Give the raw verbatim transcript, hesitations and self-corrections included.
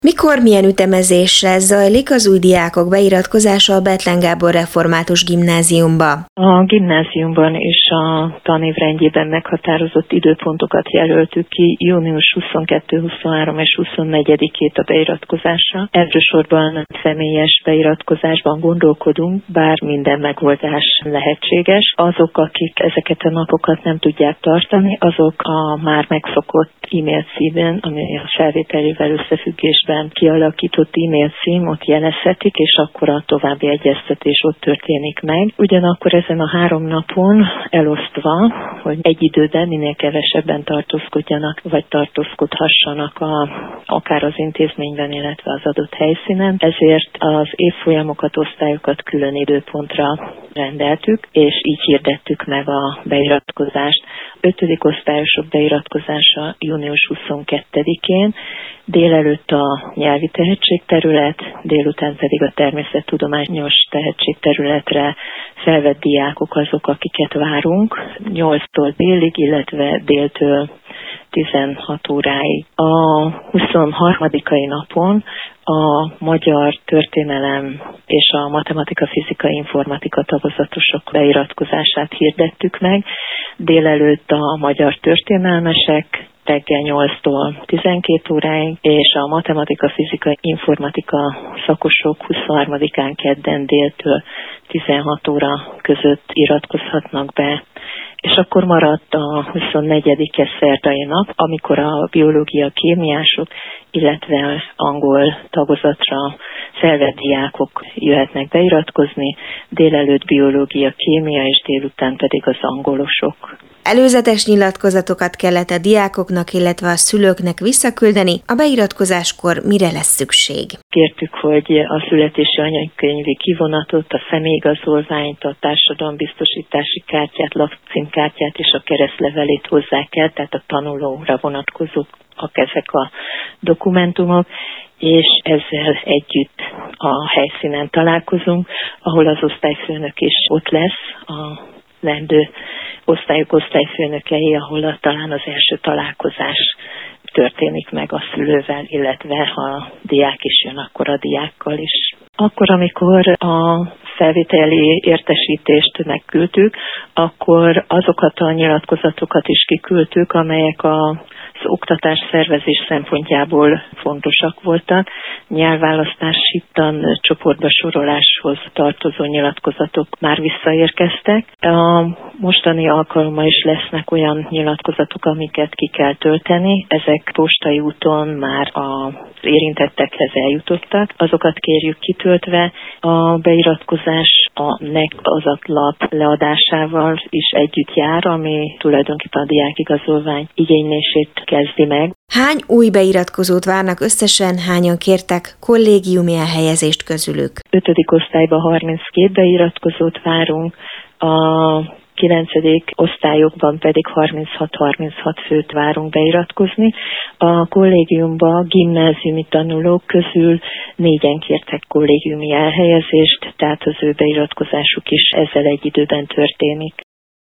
Mikor, milyen ütemezéssel zajlik az új diákok beiratkozása a Bethlen Gábor Református Gimnáziumba? A gimnáziumban és a tanévrendjében meghatározott időpontokat jelöltük ki, június huszonkettő, huszonhárom és huszonnegyedikét a beiratkozásra. Elsősorban személyes beiratkozásban gondolkodunk, bár minden megoldás lehetséges. Azok, akik ezeket a napokat nem tudják tartani, azok a már megszokott e-mail címen, ami a felvételével összefüggésben kialakított e-mail cím, ott jelezhetik, és akkor a további egyeztetés ott történik meg. Ugyanakkor ezen a három napon elosztva, hogy egy időben minél kevesebben tartózkodjanak, vagy tartózkodhassanak a, akár az intézményben, illetve az adott helyszínen. Ezért az évfolyamokat, osztályokat külön időpontra rendeltük, és így hirdettük meg a beiratkozást. Ötödik osztályosok beiratkozása június huszonkettedikén, délelőtt a nyelvi tehetségterület, délután pedig a természettudományos tehetségterületre felvett diákok azok, akiket várunk, nyolctól délig, illetve déltől tizenhat óráig. A huszonharmadikai napon a magyar történelem és a matematika, fizika, informatika tagozatosok beiratkozását hirdettük meg. Délelőtt a magyar történelmesek, reggel nyolctól tizenkét óráig, és a matematika, fizika, informatika szakosok huszonharmadikán kedden déltől tizenhat óra között iratkozhatnak be. És akkor maradt a huszonnegyedike szerdai nap, amikor a biológia kémiások, illetve angol tagozatra felvett diákok jöhetnek beiratkozni, délelőtt biológia, kémia, és délután pedig az angolosok. Előzetes nyilatkozatokat kellett a diákoknak, illetve a szülőknek visszaküldeni. A beiratkozáskor mire lesz szükség? Kértük, hogy a születési anyakönyvi kivonatot, a személyigazolványt, a társadalombiztosítási kártyát, lakcímkártyát és a keresztlevelét hozzák el, tehát a tanulóra vonatkozók ezek a dokumentumok, és ezzel együtt a helyszínen találkozunk, ahol az osztályfőnök is ott lesz, a lendő osztályok osztályfőnökei, ahol a, talán az első találkozás történik meg a szülővel, illetve ha a diák is jön, akkor a diákkal is. Akkor, amikor a felvételi értesítést megküldtük, akkor azokat a nyilatkozatokat is kiküldtük, amelyek a az oktatás szervezés szempontjából fontosak voltak. Nyelvválasztás, hittan csoportba soroláshoz tartozó nyilatkozatok már visszaérkeztek. A mostani alkalommal is lesznek olyan nyilatkozatok, amiket ki kell tölteni. Ezek postai úton már az érintettekhez eljutottak. Azokat kérjük kitöltve. A beiratkozás a en e ká azatlap leadásával is együtt jár, ami tulajdonképpen a diákigazolvány igénylését kezdi meg. Hány új beiratkozót várnak összesen, hányan kértek kollégiumi elhelyezést közülük? Ötödik osztályban harminckét beiratkozót várunk, a kilencedik osztályokban pedig harminchat-harminchat főt várunk beiratkozni. A kollégiumban gimnáziumi tanulók közül négyen kértek kollégiumi elhelyezést, tehát az ő beiratkozásuk is ezzel egy időben történik.